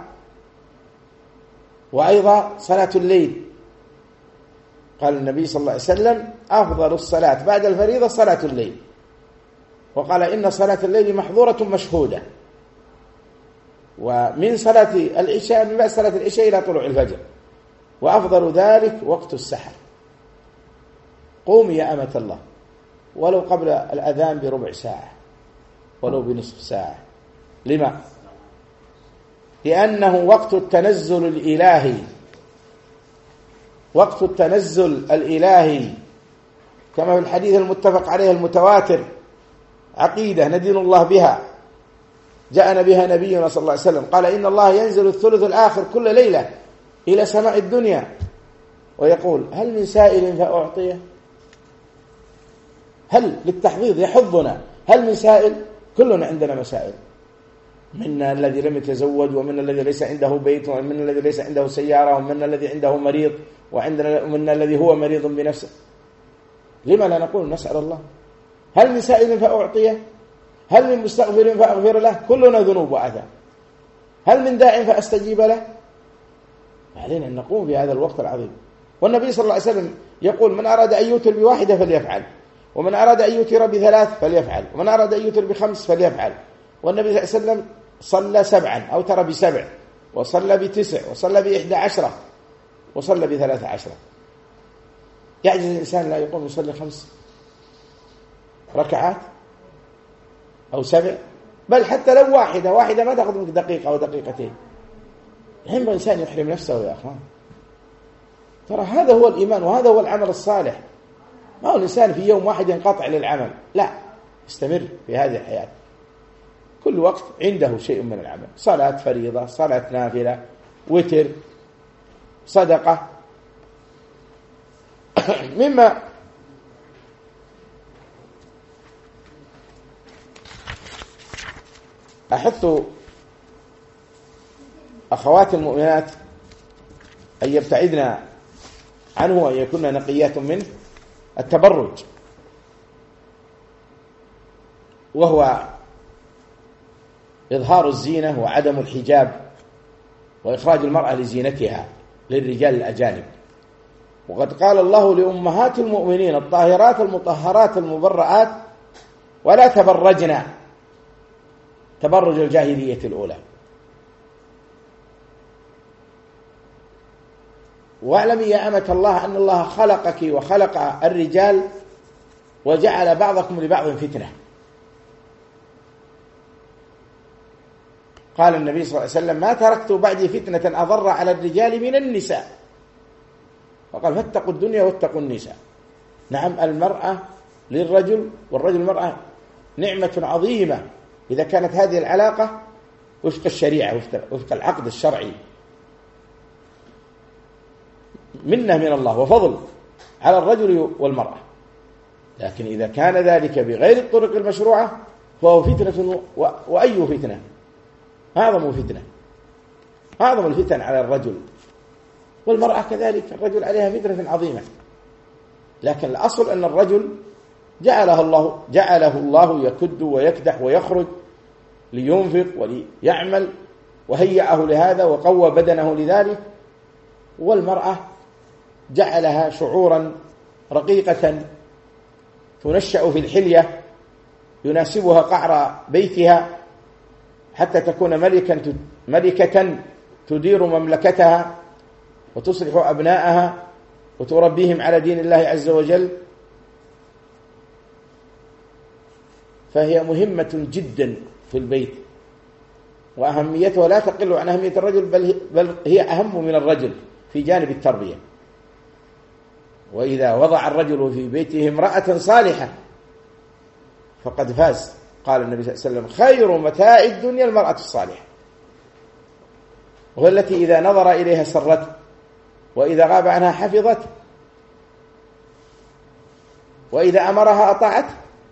وأيضا صلاة الليل قال النبي صلى الله عليه وسلم أفضل الصلاة بعد الفريضة صلاة الليل، وقال إن صلاة الليل محظورة مشهودة. ومن صلاة العشاء من بعد صلاة العشاء إلى طلوع الفجر، وأفضل ذلك وقت السحر. قومي يا أمة الله ولو قبل الأذان بربع ساعة ولو بنصف ساعة. لما؟ لأنه وقت التنزل الإلهي، وقت التنزل الإلهي كما في الحديث المتفق عليه المتواتر، عقيدة ندين الله بها، جاءنا بها نبينا صلى الله عليه وسلم قال إن الله ينزل الثلث الآخر كل ليلة إلى سماء الدنيا ويقول هل من سائل فأعطيه. هل للتحضيض يحضنا، هل من سائل؟ كلنا عندنا مسائل، منا الذي لم يتزوج ومنا الذي ليس عنده بيت ومنا الذي ليس عنده سيارة ومنا الذي عنده مريض وعندنا ومنا الذي هو مريض بنفسه. لما لا نقول نسأل الله؟ هل من سائل فأعطيه؟ هل من مستغفر فأغفر له؟ كلنا ذنوب وآثام. هل من داع فأستجيب له؟ علينا أن نقوم بهذا الوقت العظيم. والنبي صلى الله عليه وسلم يقول من أراد أن يوتر بواحدة فليفعل، ومن أراد أن يوتر بثلاث فليفعل، ومن أراد أن يوتر بخمس فليفعل. والنبي صلى الله عليه وسلم صلى سبعا أو ترى بسبع، وصلى بتسع، وصلى بإحدى عشرة، وصلى بثلاث عشرة. يعجز الإنسان لا يقوم يصلي خمس ركعات أو سبع، بل حتى لو واحدة واحدة ما تأخذ منك دقيقة أو دقيقتين. الحين الإنسان يحرم نفسه يا أخوان. ترى هذا هو الإيمان وهذا هو العمل الصالح. ما هو الإنسان في يوم واحد ينقطع للعمل، لا، استمر في هذه الحياة. كل وقت عنده شيء من العمل، صلاة فريضة، صلاة نافلة، وتر، صدقة. مما أحث أخوات المؤمنات أن يبتعدن عنه وأن يكون نقيات منه التبرج، وهو إظهار الزينة وعدم الحجاب وإخراج المرأة لزينتها للرجال الأجانب. وقد قال الله لأمهات المؤمنين الطاهرات المطهرات المبرآت: ولا تبرجن تبرج الجاهلية الأولى. واعلمي يا أمة الله أن الله خلقك وخلق الرجال وجعل بعضكم لبعض فتنة. قال النبي صلى الله عليه وسلم: ما تركت بعدي فتنة أضر على الرجال من النساء. فقال: فاتقوا الدنيا واتقوا النساء. نعم، المرأة للرجل والرجل المرأة نعمة عظيمة إذا كانت هذه العلاقة وفق الشريعة وفق العقد الشرعي، منة من الله وفضل على الرجل والمرأة. لكن إذا كان ذلك بغير الطرق المشروعة فهو فتنة، وأي فتنة؟ أعظم فتنة، أعظم الفتن على الرجل، والمرأة كذلك، الرجل عليها فتنة عظيمة. لكن الأصل أن الرجل جعله الله جعله الله يكد ويكدح ويخرج لينفق وليعمل، وهيأه لهذا وقوى بدنه لذلك. والمرأة جعلها شعورا رقيقة تنشأ في الحلية يناسبها قعر بيتها حتى تكون ملكا ملكة تدير مملكتها وتصلح أبناءها وتربيهم على دين الله عز وجل. فهي مهمة جدا في البيت، وأهميتها لا تقل عن أهمية الرجل، بل هي أهم من الرجل في جانب التربية. وإذا وضع الرجل في بيته امرأة صالحة فقد فاز. قال النبي صلى الله عليه وسلم: خير متاع الدنيا المرأة الصالحة، وهي التي إذا نظر إليها سرته، وإذا غاب عنها حفظته، وإذا أمرها أطاعته.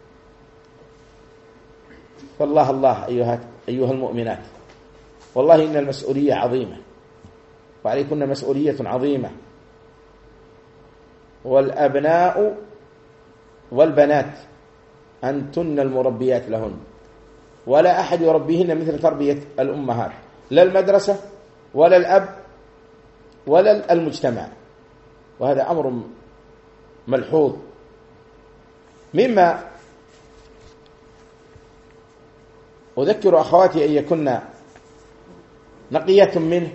فالله الله أيها أيها المؤمنات، والله إن المسؤولية عظيمة، وعليكن مسؤولية عظيمة. والأبناء والبنات أنتن المربيات لهن، ولا أحد يربيهن مثل تربية الأمهات، لا المدرسة ولا الأب ولا المجتمع. وهذا أمر ملحوظ. مما أذكر أخواتي أن يكن نقية منه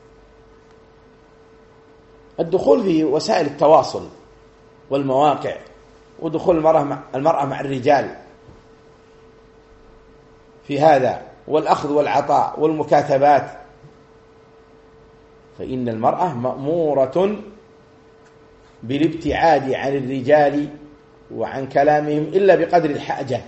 الدخول في وسائل التواصل والمواقع، ودخول المرأة مع, المرأة مع الرجال في هذا، والأخذ والعطاء والمكاتبات. فإن المرأة مأمورة بالابتعاد عن الرجال وعن كلامهم إلا بقدر الحاجة.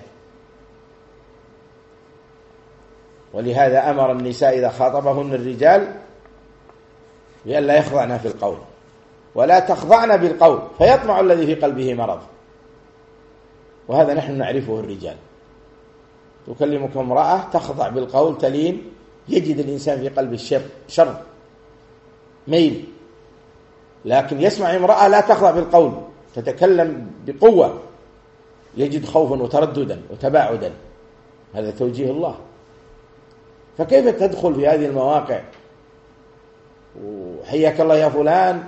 ولهذا أمر النساء إذا خاطبهن الرجال بأن لا يخضعن في القول، ولا تخضعن بالقول فيطمع الذي في قلبه مرض. وهذا نحن نعرفه الرجال. تكلمك امرأة تخضع بالقول تلين، يجد الإنسان في قلب الشر شر ميل. لكن يسمع امرأة لا تخضع بالقول تتكلم بقوة، يجد خوفا وترددا وتباعدا. هذا توجيه الله. فكيف تدخل في هذه المواقع وحياك الله يا فلان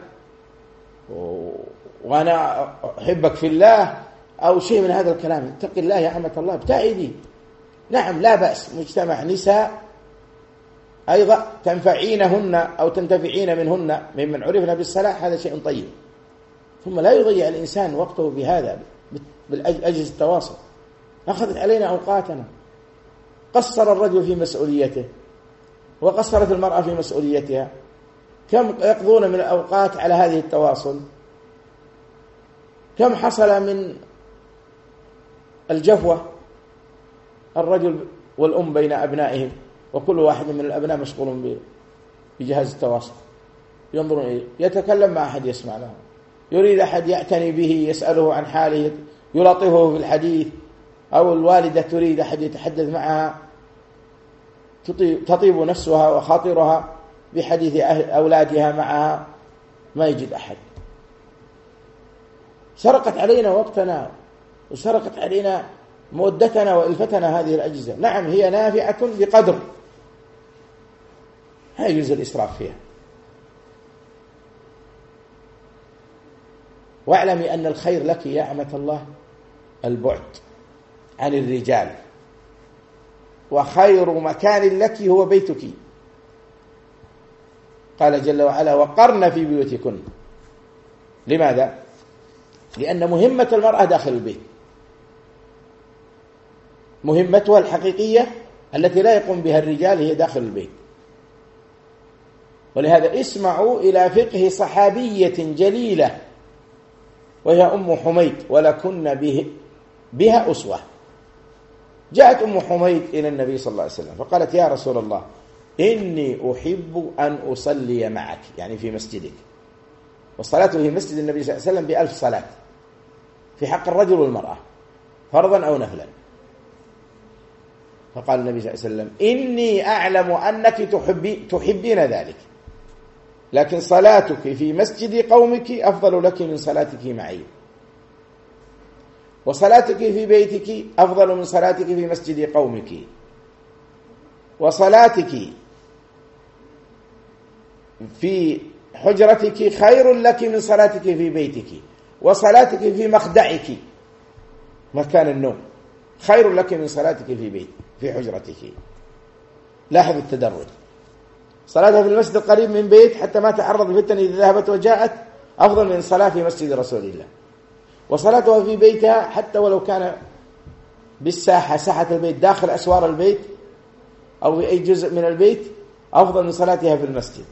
وأنا أحبك في الله أو شيء من هذا الكلام؟ اتق الله يا أمة الله، ابتعدي. نعم لا بأس، مجتمع نساء أيضا تنفعينهن أو تنتفعين منهن ممن عرفنا بالصلاح، هذا شيء طيب. ثم لا يضيع الإنسان وقته بهذا بالأجهزة التواصل. أخذت علينا أوقاتنا. قصر الرجل في مسؤوليته وقصرت المرأة في مسؤوليتها. كم يقضون من الأوقات على هذه التواصل؟ كم حصل من الجفوة الرجل والأم بين أبنائهم، وكل واحد من الأبناء مشغول بجهاز التواصل، ينظرون إليه، يتكلم مع أحد يسمع له، يريد أحد يعتني به يسأله عن حاله يلاطفه في الحديث، أو الوالدة تريد أحد يتحدث معها تطيب نفسها وخاطرها بحديث أولادها معها، ما يجد أحد. سرقت علينا وقتنا وسرقت علينا مودتنا وإلفتنا هذه الأجهزة. نعم هي نافعة بقدر، لا يجوز الإسراف فيها. واعلمي أن الخير لك يا أمة الله البعد عن الرجال، وخير مكان لك هو بيتك. قال جل وعلا: وقرن في بيوتكن. لماذا؟ لأن مهمة المرأة داخل البيت، مهمتها الحقيقية التي لا يقوم بها الرجال هي داخل البيت. ولهذا اسمعوا إلى فقه صحابية جليلة وهي أم حميد، ولكن به بها أسوة. جاءت أم حميد إلى النبي صلى الله عليه وسلم فقالت: يا رسول الله، إني أحب أن أصلي معك، يعني في مسجدك. والصلاة في مسجد النبي صلى الله عليه وسلم بألف صلاة في حق الرجل والمرأة، فرضا أو نفلا. فقال النبي صلى الله عليه وسلم: إني أعلم أنك تحبي تحبين ذلك، لكن صلاتك في مسجد قومك أفضل لك من صلاتك معي، وصلاتك في بيتك أفضل من صلاتك في مسجد قومك، وصلاتك في حجرتك خير لك من صلاتك في بيتك، وصلاتك في مخدعك مكان النوم خير لك من صلاتك في بيت في حجرتك. لاحظ التدرج. صلاتها في المسجد القريب من بيت حتى ما تعرض الفتن إذا ذهبت وجاءت أفضل من صلاة في مسجد رسول الله. وصلاتها في بيتها حتى ولو كان بالساحة، ساحة البيت داخل أسوار البيت أو في أي جزء من البيت، أفضل من صلاتها في المسجد.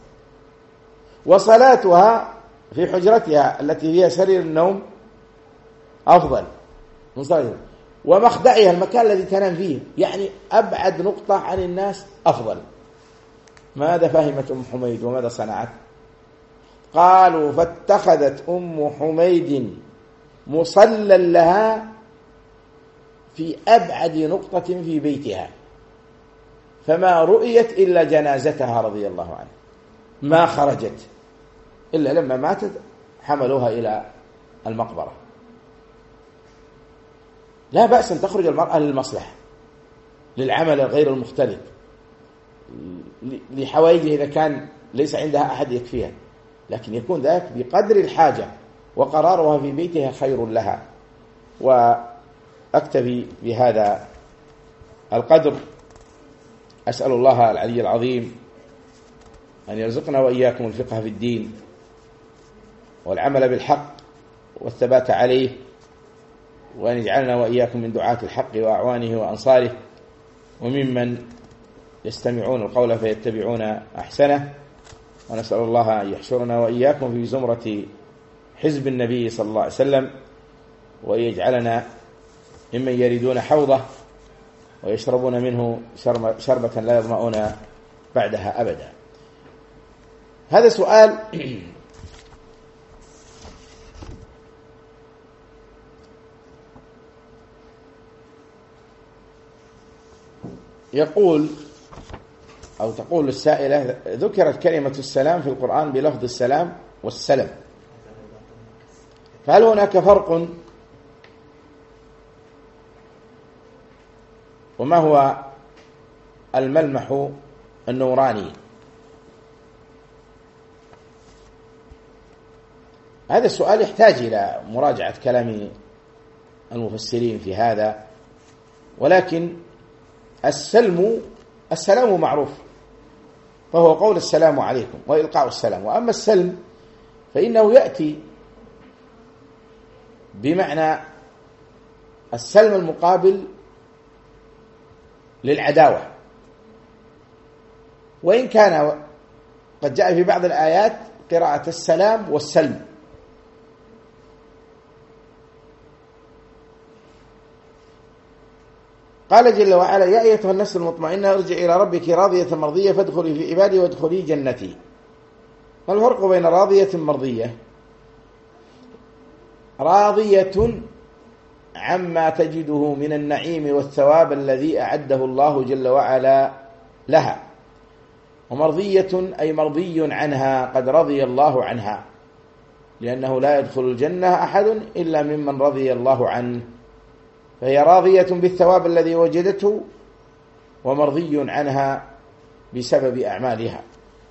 وصلاتها في حجرتها التي هي سرير النوم أفضل من صلاتها. ومخدعها المكان الذي تنام فيه، يعني أبعد نقطة عن الناس أفضل. ماذا فهمت أم حميد وماذا صنعت؟ قالوا: فاتخذت أم حميد مصلى لها في أبعد نقطة في بيتها، فما رؤيت إلا جنازتها رضي الله عنها، ما خرجت إلا لما ماتت حملوها إلى المقبرة. لا بأس أن تخرج المرأة للمصلحة، للعمل غير المختلط، لحوائجه إذا كان ليس عندها أحد يكفيها، لكن يكون ذلك بقدر الحاجة، وقرارها في بيتها خير لها. وأكتفي بهذا القدر. أسأل الله العلي العظيم أن يرزقنا وإياكم الفقه في الدين والعمل بالحق والثبات عليه، وأن يجعلنا وإياكم من دعاة الحق وأعوانه وأنصاره، وممن يستمعون القول فيتبعون أحسنه. ونسأل الله أن يحشرنا وإياكم في زمرة حزب النبي صلى الله عليه وسلم، وأن يجعلنا ممن يردون حوضه ويشربون منه شربة لا يظمؤون بعدها أبدا. هذا سؤال يقول أو تقول السائلة: ذكرت كلمة السلام في القرآن بلفظ السلام والسلم، فهل هناك فرق؟ وما هو الملمح النوراني؟ هذا السؤال يحتاج إلى مراجعة كلام المفسرين في هذا، ولكن السلم السلام معروف، فهو قول السلام عليكم وإلقاء السلام. وأما السلم فإنه يأتي بمعنى السلم المقابل للعداوة، وإن كان قد جاء في بعض الآيات قراءة السلام والسلم. قال جل وعلا: يا أيتها النفس المطمئنة ارجعي إلى ربك راضية مرضية فادخلي في عبادي وادخلي جنتي. ما الفرق بين راضية مرضية؟ راضية عما تجده من النعيم والثواب الذي أعده الله جل وعلا لها، ومرضية أي مرضي عنها، قد رضي الله عنها، لأنه لا يدخل الجنة أحد إلا ممن رضي الله عنه، فهي راضية بالثواب الذي وجدته ومرضي عنها بسبب أعمالها.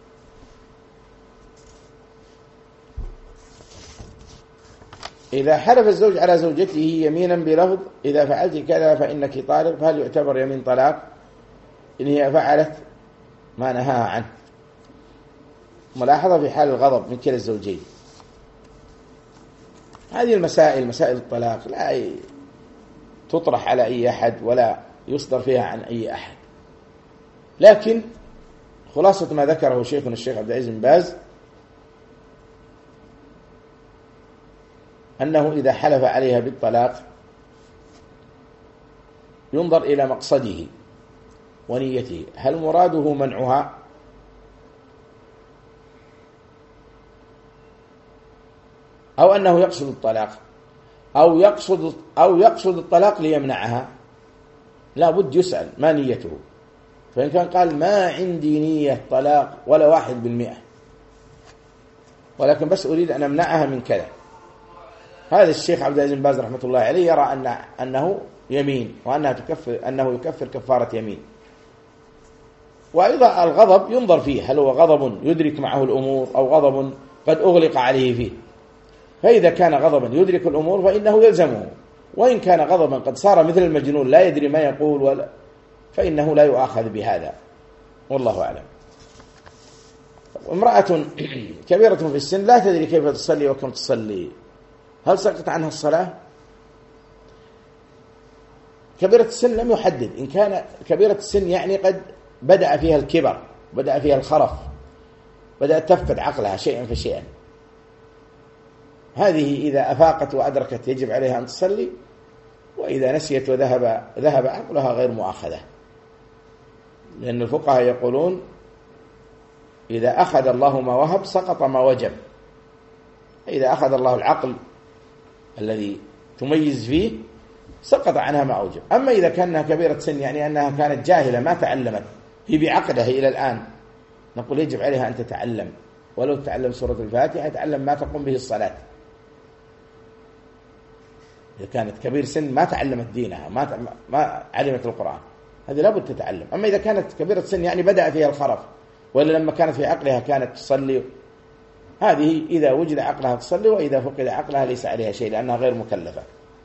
إذا حلف الزوج على زوجته يمينا بلفظ إذا فعلت كذا فإنك طالق، فهل يعتبر يمين طلاق إن هي فعلت ما نهاها عنه؟ ملاحظة في حال الغضب من كلا الزوجين. هذه المسائل مسائل الطلاق لا تطرح على أي أحد ولا يصدر فيها عن أي أحد، لكن خلاصة ما ذكره شيخنا الشيخ عبد العزيز بن باز أنه إذا حلف عليها بالطلاق ينظر إلى مقصده ونيته، هل مراده منعها أو أنه يقصد الطلاق أو يقصد أو يقصد الطلاق ليمنعها؟ لا بد يسأل ما نيته، فإن كان قال ما عندي نية طلاق ولا واحد بالمئة، ولكن بس أريد أن أمنعها من كذا، هذا الشيخ عبد العزيز بن باز رحمة الله عليه يرى أن أنه يمين، وأنها تكفر أنه يكفر كفارة يمين. وأيضا الغضب ينظر فيه، هل هو غضب يدرك معه الأمور أو غضب قد أغلق عليه فيه، فإذا كان غضبا يدرك الأمور فإنه يلزمه، وإن كان غضبا قد صار مثل المجنون لا يدري ما يقول ولا فإنه لا يؤاخذ بهذا، والله أعلم. امرأة كبيرة في السن لا تدري كيف تصلي وكم تصلي، هل سقط عنها الصلاة؟ كبيرة السن لم يحدد، إن كان كبيرة السن يعني قد بدأ فيها الكبر، بدأ فيها الخرف، بدأت تفقد عقلها شيئا فشيئا، هذه إذا أفاقت وأدركت يجب عليها أن تصلي، وإذا نسيت وذهب ذهب عقلها غير مؤاخذة، لأن الفقهاء يقولون إذا أخذ الله ما وهب سقط ما وجب، إذا أخذ الله العقل الذي تميز فيه سقط عنها ما أوجب. أما إذا كانها كبيرة سن يعني أنها كانت جاهلة ما تعلمت هي بعقدها إلى الآن، نقول يجب عليها أن تتعلم، ولو تتعلم سورة الفاتحة تتعلم ما تقوم به الصلاة. إذا كانت كبير سن ما تعلمت دينها ما ما علمت القرآن هذه لابد تتعلم. أما إذا كانت كبيرة سن يعني بدأ فيها الخرف، ولا لما كانت في عقلها كانت تصلي، هذه إذا وجد عقلها تصلي، وإذا فقد عقلها ليس عليها شيء لأنها غير مكلفة.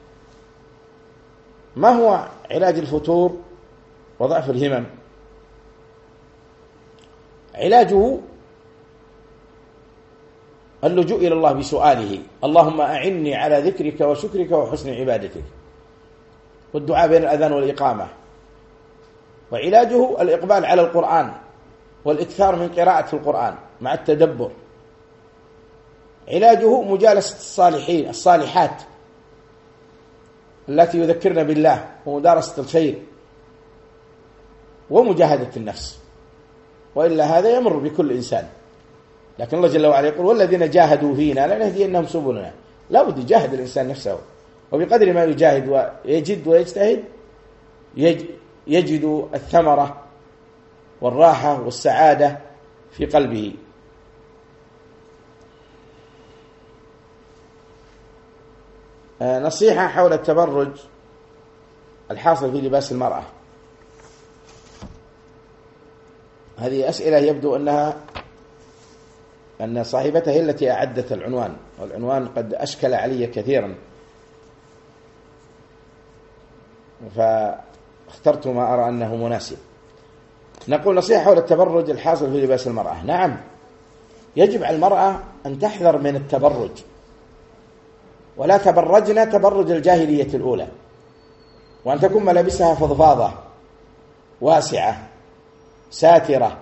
ما هو علاج الفتور وضعف الهمم؟ علاجه اللجوء إلى الله بسؤاله اللهم أعني على ذكرك وشكرك وحسن عبادتك، والدعاء بين الأذان والإقامة. وعلاجه الإقبال على القرآن والإكثار من قراءة القرآن مع التدبر. علاجه مجالسة الصالحين الصالحات التي يذكرن بالله ومدارسة الخير ومجاهدة النفس، وإلا هذا يمر بكل إنسان. لكن الله جل وعلا يقول والذين جاهدوا فينا لنهدينهم سبلنا، لا بد يجاهد الإنسان نفسه، وبقدر ما يجاهد ويجد ويجتهد يجد الثمرة والراحة والسعادة في قلبه. نصيحة حول التبرج الحاصل في لباس المرأة. هذه أسئلة يبدو أنها أن صاحبتها هي التي أعدت العنوان، والعنوان قد أشكل علي كثيرا، فاخترت ما أرى أنه مناسب. نقول نصيحة حول التبرج الحاصل في لباس المرأة. نعم، يجب على المرأة أن تحذر من التبرج، ولا تبرجنا تبرج الجاهلية الأولى، وأن تكون ملابسها فضفاضة واسعة ساترة،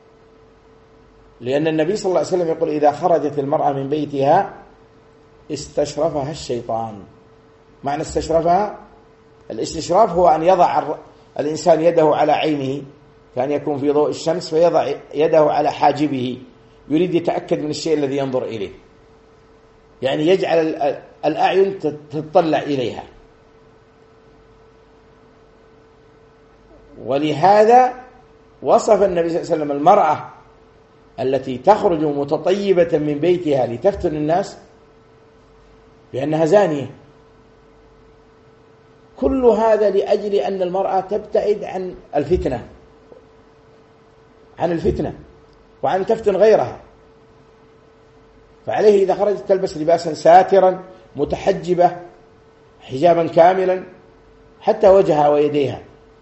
لأن النبي صلى الله عليه وسلم يقول إذا خرجت المرأة من بيتها استشرفها الشيطان. معنى استشرفها، الاستشراف هو أن يضع الإنسان يده على عينه كان يكون في ضوء الشمس، فيضع يده على حاجبه يريد يتأكد من الشيء الذي ينظر إليه، يعني يجعل الأعين تتطلع إليها. ولهذا وصف النبي صلى الله عليه وسلم المرأة التي تخرج متطيبة من بيتها لتفتن الناس بأنها زانية. كل هذا لأجل أن المرأة تبتعد عن الفتنة عن الفتنة وعن تفتن غيرها. فعليه إذا خرجت تلبس لباسا ساترا متحجبة حجابا كاملا حتى وجهها ويديها،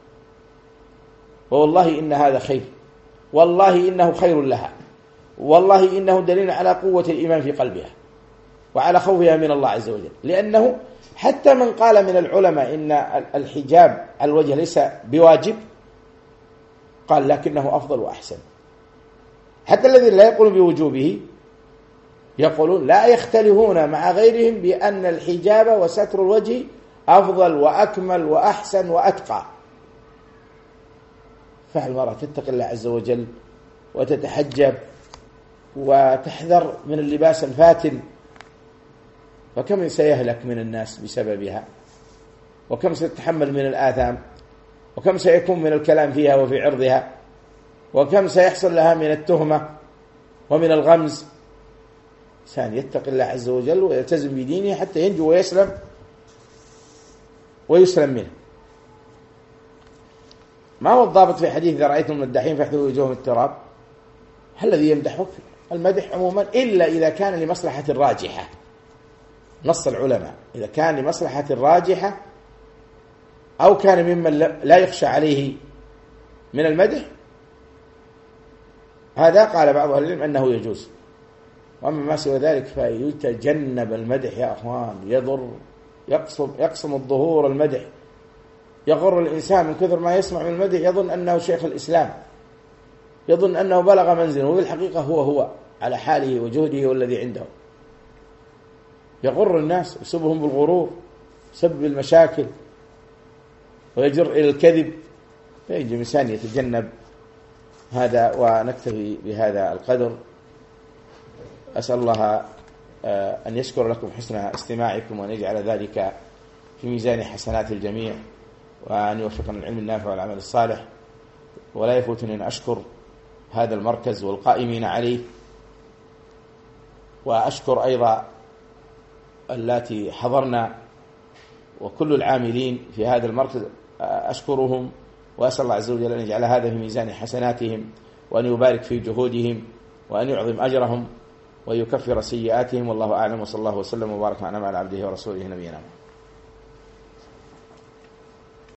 والله إن هذا خير، والله إنه خير لها، والله إنه دليل على قوة الإيمان في قلبها وعلى خوفها من الله عز وجل. لأنه حتى من قال من العلماء إن الحجاب على الوجه ليس بواجب قال لكنه أفضل وأحسن. حتى الذين لا يقولون بوجوبه يقولون لا يختلفون مع غيرهم بأن الحجاب وستر الوجه أفضل وأكمل وأحسن وأتقى. فالمرأة تتقي الله عز وجل وتتحجب وتحذر من اللباس الفاتن، فكم سيهلك من الناس بسببها، وكم ستتحمل من الآثام، وكم سيكون من الكلام فيها وفي عرضها، وكم سيحصل لها من التهمة ومن الغمز. إنسان يتقي الله عز وجل ويلتزم بدينه حتى ينجو ويسلم ويسلم منه. ما هو الضابط في حديث إذا رأيتم المداحين فاحذروا وجوههم التراب؟ هل الذي يمدحك المدح عموما إلا إذا كان لمصلحة راجحة، نص العلماء إذا كان لمصلحة راجحة أو كان ممن لا يخشى عليه من المدح، هذا قال بعض أهل العلم أنه يجوز. وأما ما سوى ذلك فيتجنب المدح يا أخوان، يضر يقسم, يقسم الظهور المدح، يغر الإنسان من كثر ما يسمع من المدح يظن أنه شيخ الإسلام، يظن أنه بلغ منزله، وبالحقيقة هو هو على حاله وجهده والذي عنده. يغر الناس يسبهم بالغرور، سبب المشاكل، ويجر إلى الكذب. فيجب الإنسان يتجنب هذا. ونكتفي بهذا القدر. أسأل الله أن يشكر لكم حسن استماعكم وأن يجعل ذلك في ميزان حسنات الجميع، وأن يوفقنا العلم النافع والعمل الصالح. ولا يفوتني أن أشكر هذا المركز والقائمين عليه، وأشكر أيضا اللاتي حضرنا وكل العاملين في هذا المركز أشكرهم، وأسأل الله عز وجل أن يجعل هذا في ميزان حسناتهم، وأن يبارك في جهودهم، وأن يعظم أجرهم، ويكفر سيئاتهم. والله أعلم، وصلى الله وسلم وبارك على عبده ورسوله نبينا محمد.